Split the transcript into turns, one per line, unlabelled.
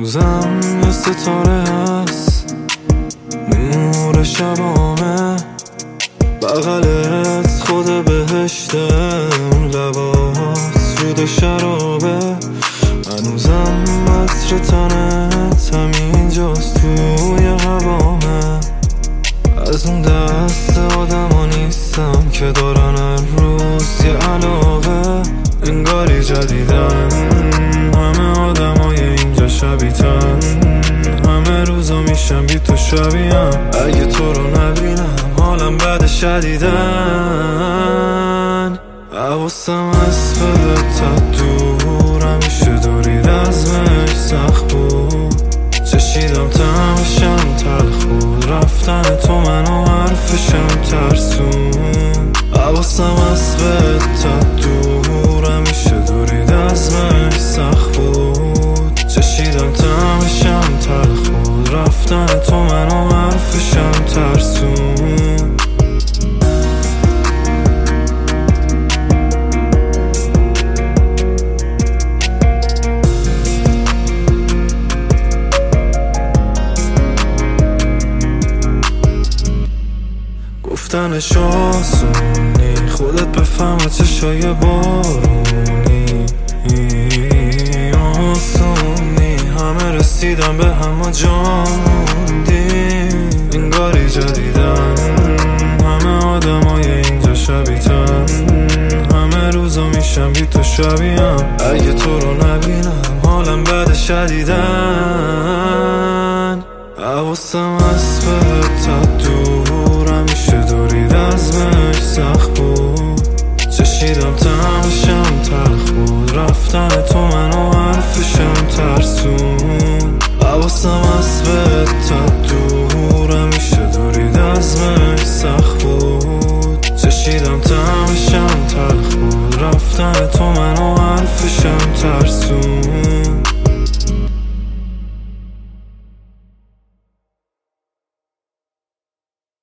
هنوزم یه ستاره هست نور شبامه، بغلت خود بهشته، اون لبات رود شرابه. هنوزم عطر تنت همینجاست توی هوامه. از اون دست آدما نیستم که دارن هر روز یه علاقه، انگاری جدیدن همه آدمای اینجا شبیه‌تن، همه روزا میشم بی تو شبیهم. اگه تو رو نبینم حالم بد شدیدن، حواسم از تا دور، همیشه دورید ازش سخت بود. چشیدم تمشم تلخ بود، رفتن تو منو حرفشم ترسون. حواسم از تا دور، همیشه دورید ازش سخت بود. چشیدم تمشم تلخ بود، رفتن تو منو حرفشم ترسون. گفتنش آسونی، خودت بفهم چشای بارونی آسونی، همه رسیدن به همه جا موندی، انگاری جدیدن همه آدمای اینجا شبیه‌تن، همه روزا میشم بی تو شبیهم. اگه تو رو نبینم حالم بد شدیدن، حواسم از تا دور، همیشه دورید ازش سخت بود. چشیدم تمشم تلخ بود، رفتن تو منو حرفشم ترسون. حواسم از تا دور، همیشه دورید ازش سخت بود. چشیدم تمشم تلخ بود، رفتن تو منو حرفشم ترسون.